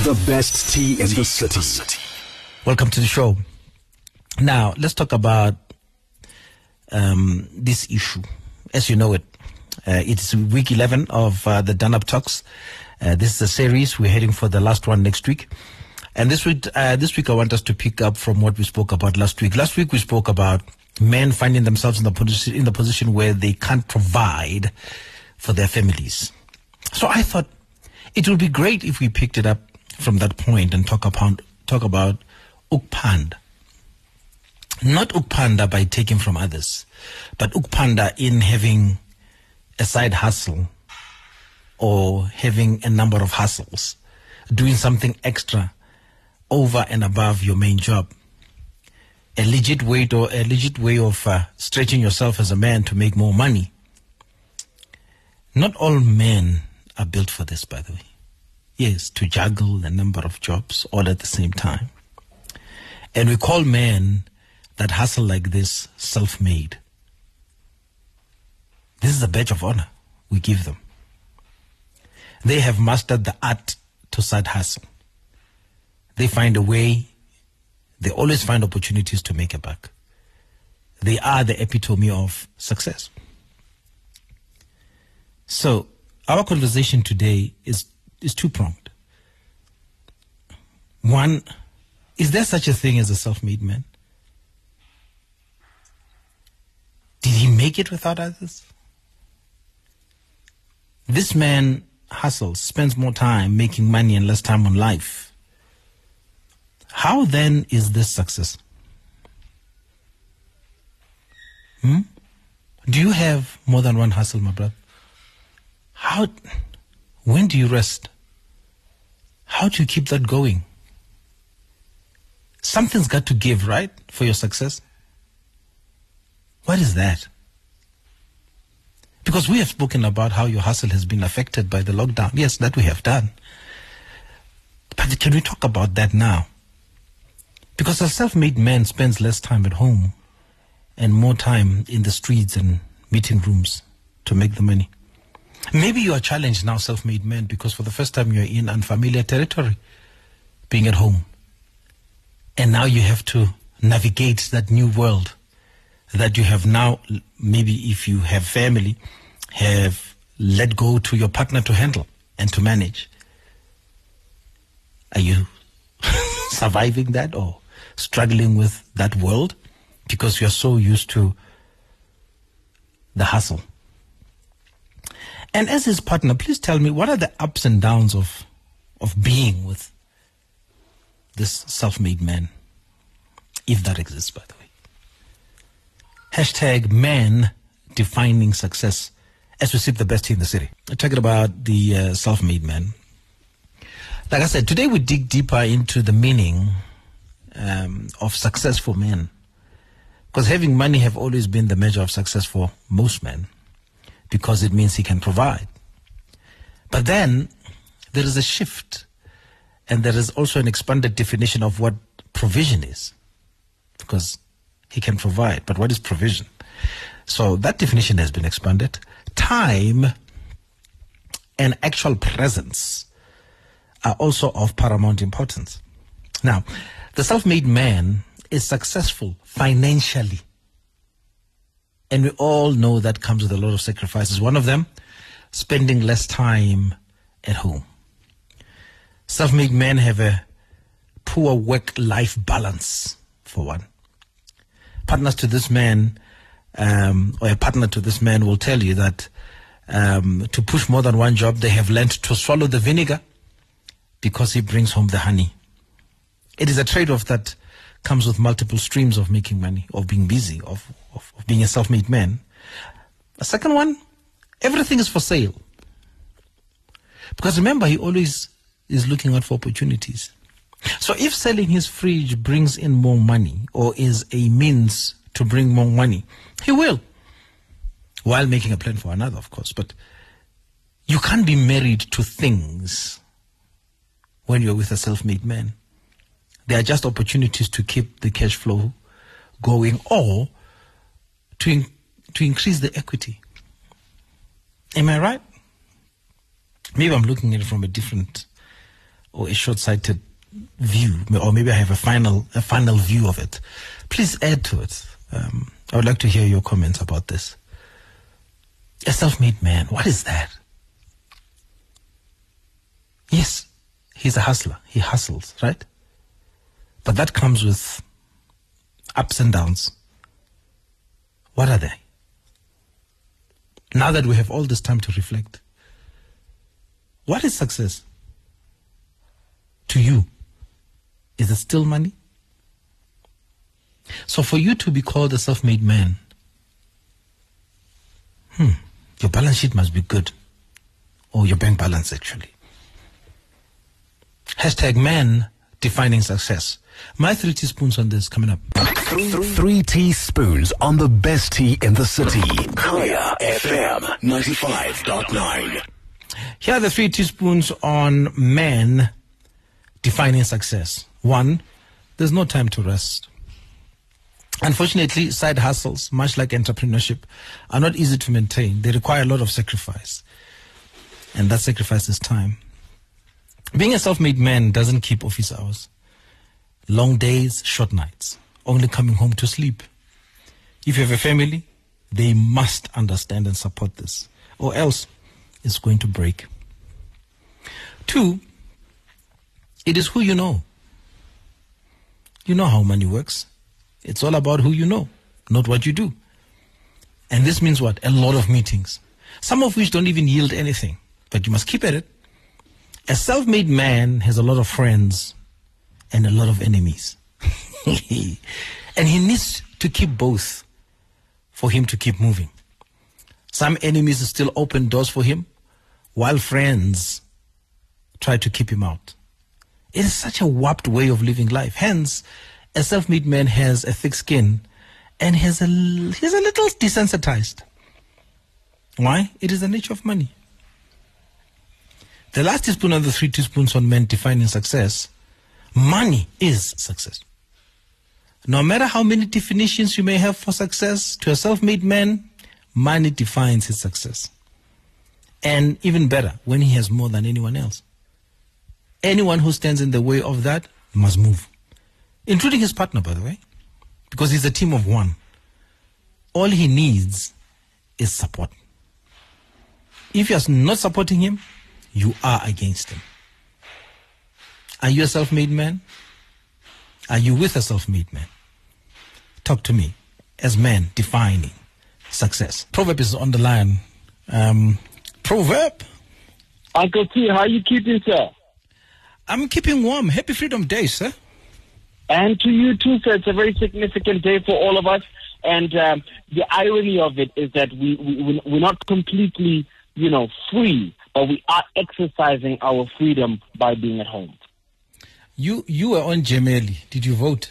The best tea in the city. Welcome to the show. Now, let's talk about this issue. As you know it, it's week 11 of the Done-Up Talks. This is a series. We're heading for the last one next week. And this week I want us to pick up from what we spoke about last week. Last week we spoke about men finding themselves in the position where they can't provide for their families. So I thought it would be great if we picked it up from that point and talk about ukupanda. Not ukupanda by taking from others, but ukupanda in having a side hustle or having a number of hustles, doing something extra over and above your main job. A legit way of stretching yourself as a man to make more money. Not all men are built for this, by the way. Yes, to juggle a number of jobs all at the same time. And we call men that hustle like this self-made. This is a badge of honor we give them. They have mastered the art to side hustle. They find a way. They always find opportunities to make a buck. They are the epitome of success. So, our conversation today is two-pronged. One, is there such a thing as a self-made man? Did he make it without others? This man hustles, spends more time making money and less time on life. How then is this success? Do you have more than one hustle, my brother? When do you rest? How do you keep that going? Something's got to give, right, for your success? What is that? Because we have spoken about how your hustle has been affected by the lockdown. Yes, that we have done. But can we talk about that now? Because a self-made man spends less time at home and more time in the streets and meeting rooms to make the money. Maybe you are challenged now, self-made man, because for the first time you're in unfamiliar territory, being at home. And now you have to navigate that new world that you have now, maybe if you have family, have let go to your partner to handle and to manage. Are you surviving that or struggling with that world because you're so used to the hustle? And as his partner, please tell me, what are the ups and downs of being with this self-made man, if that exists, by the way? Hashtag man defining success as we sip the best tea in the city. We're talking about the self-made man. Like I said, today we dig deeper into the meaning of success for men. Because having money have always been the measure of success for most men, because it means he can provide. But then there is a shift, and there is also an expanded definition of what provision is, because he can provide. But what is provision? So that definition has been expanded. Time and actual presence are also of paramount importance. Now, the self-made man is successful financially. And we all know that comes with a lot of sacrifices. One of them, spending less time at home. Self-made men have a poor work-life balance, for one. Partners to this man, or a partner to this man will tell you that to push more than one job, they have learned to swallow the vinegar because he brings home the honey. It is a trade-off that comes with multiple streams of making money, of being busy, of being a self-made man. A second one, everything is for sale. Because remember, he always is looking out for opportunities. So if selling his fridge brings in more money, or is a means to bring more money, he will. While making a plan for another, of course. But you can't be married to things when you're with a self-made man. There are just opportunities to keep the cash flow going, or to increase the equity. Am I right? Maybe I'm looking at it from a different or a short-sighted view, or maybe I have a final view of it, please add to it. I would like to hear your comments about this. A self-made man, what is that? Yes, he's a hustler. He hustles, right? But that comes with ups and downs. What are they? Now that we have all this time to reflect, what is success to you? Is it still money? So for you to be called a self-made man, your balance sheet must be good. Or your bank balance, actually. Hashtag man defining success. My 3 teaspoons on this coming up. 3 teaspoons on the best tea in the city. Kaya FM 95.9. Here are the 3 teaspoons on man defining success. 1, there's no time to rest. Unfortunately, side hustles, much like entrepreneurship, are not easy to maintain. They require a lot of sacrifice. And that sacrifice is time. Being a self-made man doesn't keep office hours. Long days, short nights, only coming home to sleep. If you have a family, they must understand and support this, or else it's going to break. 2, it is who you know. You know how money works. It's all about who you know, not what you do. And this means what? A lot of meetings, some of which don't even yield anything, but you must keep at it. A self-made man has a lot of friends and a lot of enemies. And he needs to keep both for him to keep moving. Some enemies still open doors for him, while friends try to keep him out. It is such a warped way of living life. Hence, a self-made man has a thick skin and he's a little desensitized. Why? It is the nature of money. The last teaspoon of the 3 teaspoons on men defining success, money is success. No matter how many definitions you may have for success, to a self-made man, money defines his success. And even better, when he has more than anyone else. Anyone who stands in the way of that must move. Including his partner, by the way, because he's a team of one. All he needs is support. If you're not supporting him, you are against him. Are you a self-made man? Are you with a self-made man? Talk to me as men defining success. Proverb is on the line. Proverb. Uncle T, how are you keeping, sir? I'm keeping warm. Happy Freedom Day, sir. And to you too, sir. It's a very significant day for all of us. And the irony of it is that we're not completely, free, but we are exercising our freedom by being at home. You were on Gemeli. Did you vote?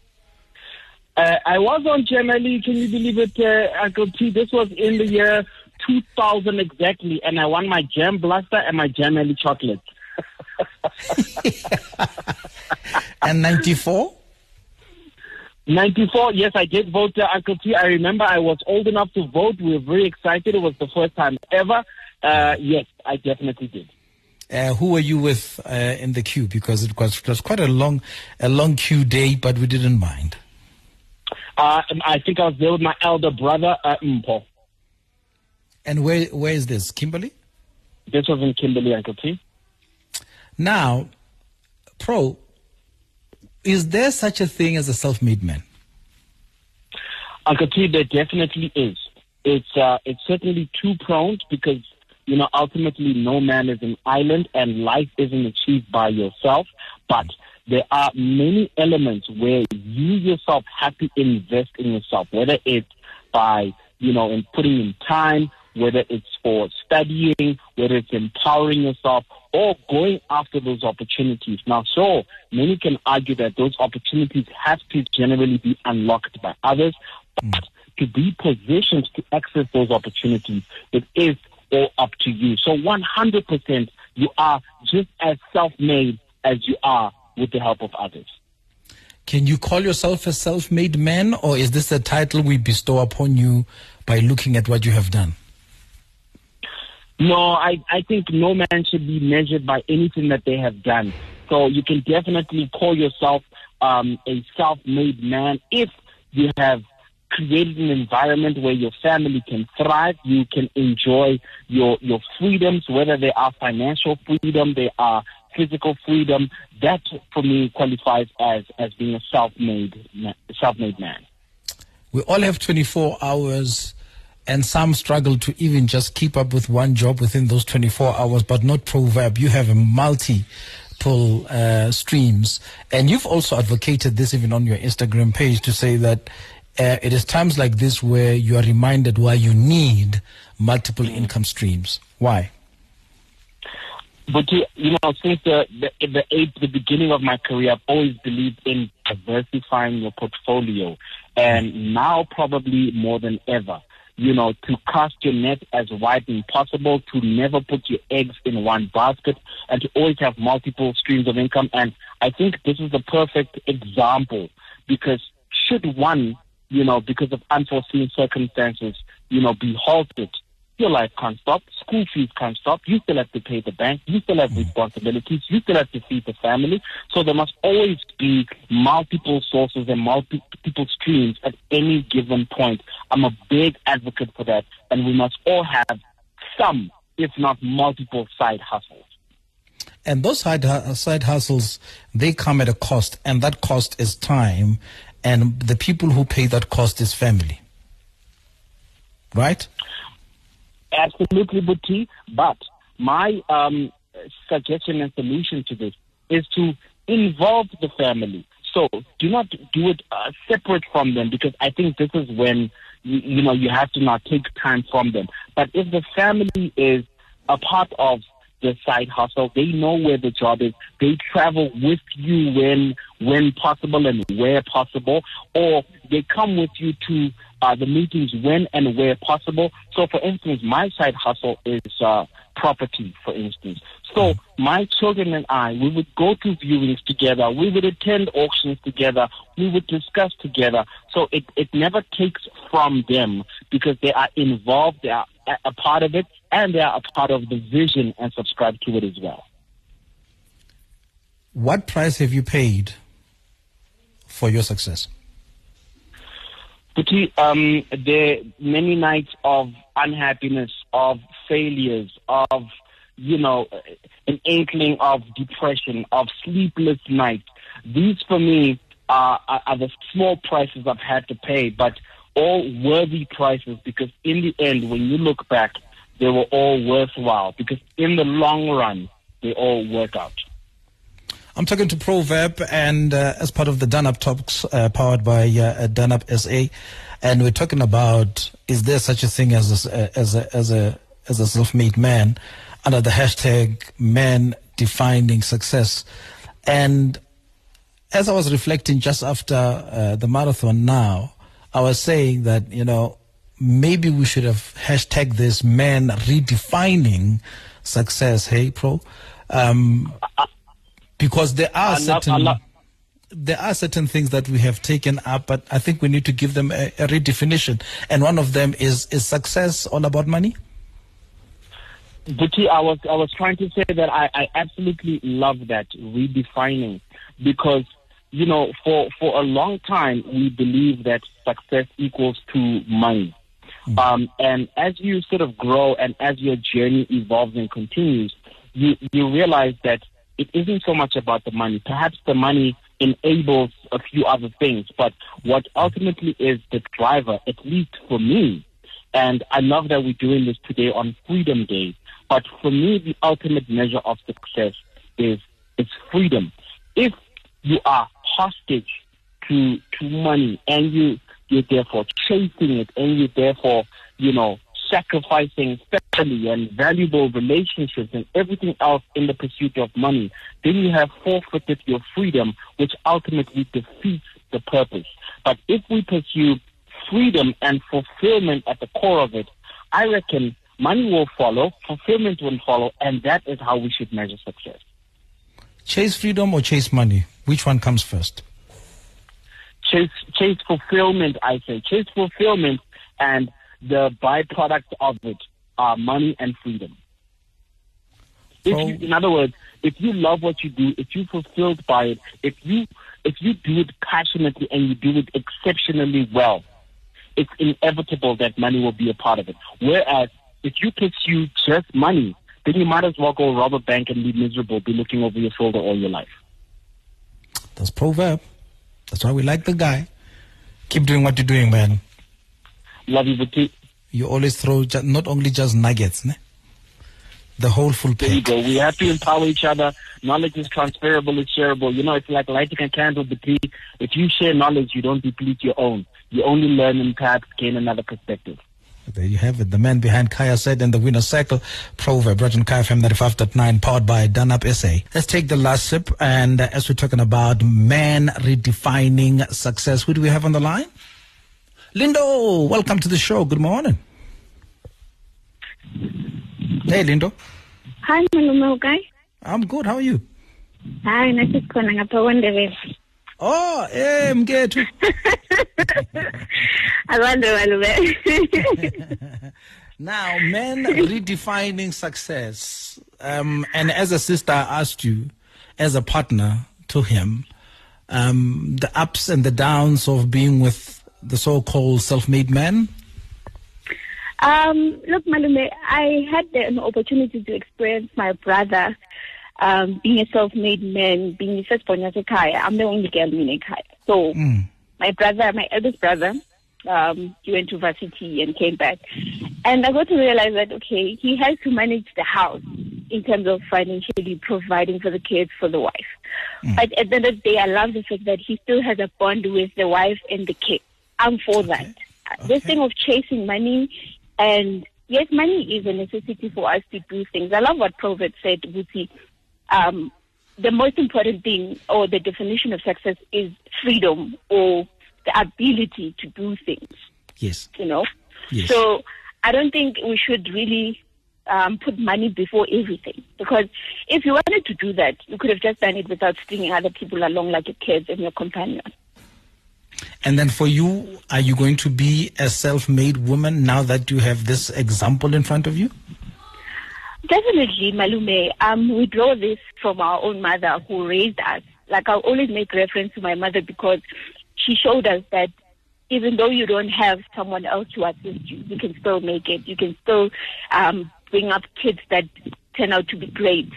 I was on Gemeli. Can you believe it, Uncle T? This was in the year 2000 exactly, and I won my Gem Blaster and my Gemeli chocolate. And 94? 94, yes, I did vote, Uncle T. I remember I was old enough to vote. We were very excited. It was the first time ever. Yes, I definitely did. Who were you with in the queue? Because it was quite a long queue day, but we didn't mind. I think I was there with my elder brother, Mpo. And where is this? Kimberley? This was in Kimberley, Uncle T. Now, Pro, is there such a thing as a self-made man? Uncle T, there definitely is. It's certainly two-pronged because, ultimately no man is an island and life isn't achieved by yourself. But there are many elements where you yourself have to invest in yourself, whether it's by, in putting in time, whether it's for studying, whether it's empowering yourself, or going after those opportunities. Now, so many can argue that those opportunities have to generally be unlocked by others, but to be positioned to access those opportunities, it is all up to you. So 100%, you are just as self-made as you are with the help of others. Can you call yourself a self-made man, or is this a title we bestow upon you by looking at what you have done? No, I think no man should be measured by anything that they have done. So you can definitely call yourself a self-made man if you have created an environment where your family can thrive, you can enjoy your freedoms, whether they are financial freedom, they are physical freedom. That, for me, qualifies as being a self-made man. We all have 24 hours, and some struggle to even just keep up with one job within those 24 hours, but not Proverb. You have a multiple streams, and you've also advocated this even on your Instagram page to say that it is times like this where you are reminded why you need multiple income streams. Why? But since the beginning of my career, I've always believed in diversifying your portfolio, and now probably more than ever, to cast your net as wide as possible, to never put your eggs in one basket, and to always have multiple streams of income. And I think this is the perfect example, because should one, because of unforeseen circumstances, be halted, your life can't stop, school fees can't stop, you still have to pay the bank, you still have responsibilities, you still have to feed the family. So there must always be multiple sources and multiple streams at any given point. I'm a big advocate for that, and we must all have some, if not multiple, side hustles. And those side hustles, they come at a cost, and that cost is time, and the people who pay that cost is family. Right? Absolutely, Buti. But my suggestion and solution to this is to involve the family. So do not do it separate from them, because I think this is when you have to not take time from them. But if the family is a part of the side hustle, they know where the job is, they travel with you when possible and where possible, or they come with you to the meetings when and where possible. So, for instance, my side hustle is property, for instance. So my children and I, we would go to viewings together, we would attend auctions together, we would discuss together. So it never takes from them, because they are involved, they are a part of it, and they are a part of the vision and subscribe to it as well. What price have you paid for your success? There are many nights of unhappiness, of failures, of, an inkling of depression, of sleepless nights. These, for me, are the small prices I've had to pay, but all worthy prices, because in the end, when you look back, they were all worthwhile, because in the long run, they all work out. I'm talking to Proverb, and as part of the Done-Up Talks powered by Done-Up SA, and we're talking about, is there such a thing as a self-made man, under the hashtag man defining success. And as I was reflecting just after the marathon now, I was saying that, maybe we should have hashtag this man redefining success. Hey, Pro? Because there are certain things that we have taken up, but I think we need to give them a redefinition. And one of them is success all about money? Buti, I was trying to say that I absolutely love that redefining, because for a long time we believe that success equals to money. And as you sort of grow and as your journey evolves and continues, you realize that it isn't so much about the money. Perhaps the money enables a few other things, but what ultimately is the driver, at least for me, and I love that we're doing this today on Freedom Day, but for me, the ultimate measure of success is freedom. If you are hostage to money, and you're therefore chasing it, and you're therefore, sacrificing family and valuable relationships and everything else in the pursuit of money, then you have forfeited your freedom, which ultimately defeats the purpose. But if we pursue freedom and fulfillment at the core of it, I reckon money will follow, fulfillment will follow, and that is how we should measure success. Chase freedom or chase money? Which one comes first? Chase fulfillment, I say. Chase fulfillment, and the byproduct of it are money and freedom. In other words, if you love what you do, if you're fulfilled by it, if you do it passionately and you do it exceptionally well, it's inevitable that money will be a part of it. Whereas if you pursue just money, then you might as well go rob a bank and be miserable, be looking over your shoulder all your life. That's proverb. That's why we like the guy. Keep doing what you're doing, man. Love you, Buti. You always throw not only just nuggets, ne? The whole full pack. There you go. We have to empower each other. Knowledge is transferable, it's shareable. You know, it's like lighting a candle, Buti. If you share knowledge, you don't deplete your own. You only learn and perhaps gain another perspective. There you have it. The man behind Kaya said in the winner's circle, Proverb, Rajan Kaya FM 95.9, powered by Dunlop SA. Let's take the last sip. And as we're talking about man redefining success, who do we have on the line? Lindo, welcome to the show. Good morning. Hey, Lindo. Hi, Malume, guy. I'm good. How are you? Hi, nice to connect. Oh, hey, Mgetu. I wonder, Malume. Now, men redefining success. And as a sister, I asked you, as a partner to him, the ups and the downs of being with the so-called self-made man. Look, Malume, I had an opportunity to experience my brother being a self-made man, being the first born as a Kaya. I'm the only girl in Kaya. So my eldest brother, he went to varsity and came back. And I got to realize that, okay, he has to manage the house in terms of financially providing for the kids, for the wife. But at the end of the day, I love the fact that he still has a bond with the wife and the kids. I'm for that. This thing of chasing money, and yes, money is a necessity for us to do things. I love what Proverbs said, Buti. The most important thing, or the definition of success, is freedom, or the ability to do things. Yes. You know? Yes. So I don't think we should really put money before everything. Because if you wanted to do that, you could have just done it without stringing other people along like your kids and your companion. And then for you, are you going to be a self-made woman now that you have this example in front of you? Definitely, Malume. We draw this from our own mother who raised us. Like, I always make reference to my mother because she showed us that even though you don't have someone else to assist you, you can still make it. You can still bring up kids that turn out to be great,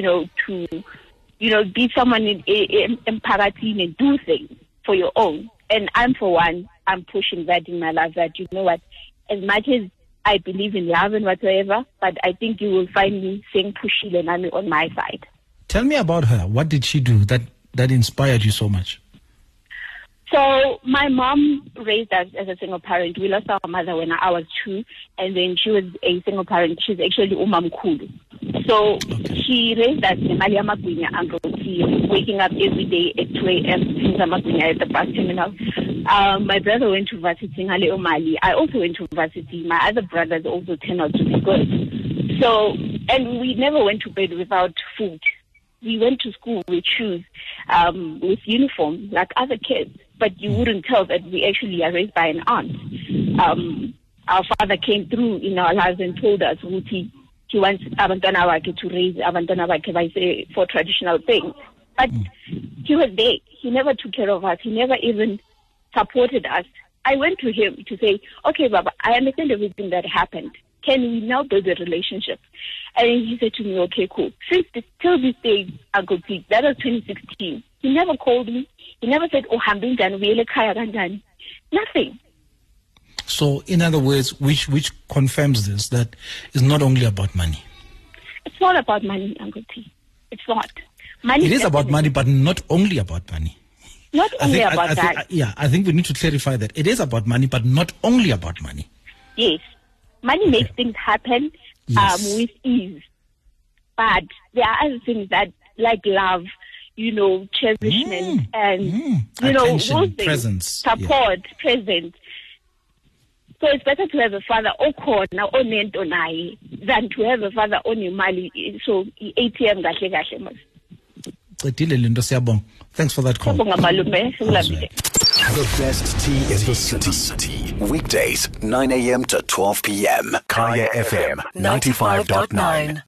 be someone in Paratin and do things for your own. And I'm, for one, I'm pushing that in my life, that, you know what, as much as I believe in love and whatsoever, but I think you will find me saying Pushile Nami on my side. Tell me about her. What did she do that inspired you so much? So my mom raised us as a single parent. We lost our mother when I was 2, and then she was a single parent. She's actually umamkulu. So she raised us in Malia Magwinya, Uncle T, waking up every day at 2 a.m. at the bus terminal. My brother went to varsity in Hale Omali. I also went to varsity. My other brothers also turned out to be good. So, and we never went to bed without food. We went to school with shoes, with uniform, like other kids. But you wouldn't tell that we actually are raised by an aunt. Our father came through in our lives and told us, Ruti, he wants abantwana wakhe to raise abantwana wakhe by say for traditional things. But he was there. He never took care of us. He never even supported us. I went to him to say, okay, Baba, I understand everything that happened. Can we now build a relationship? And he said to me, okay, cool. Till this day, Uncle Pete, that was 2016. He never called me. He never said, oh, nothing. So, in other words, which confirms this, that it's not only about money. It's not about money, Uncle T. It's not. Money. It is about money, but not only about money. Not only about that. I think we need to clarify that. It is about money, but not only about money. Yes. Money makes things happen with ease. But there are other things that, like love, cherishment, and, attention, those things, presence, support, presence. So it's better to have a father okhona onento naye than to have a father onimali. So ATM kahle kahle mas. Cedile Lindo, siyabonga. Thanks for that call. The best tea in the city. Weekdays, 9 a.m. to 12 p.m. Kaya FM 95.9.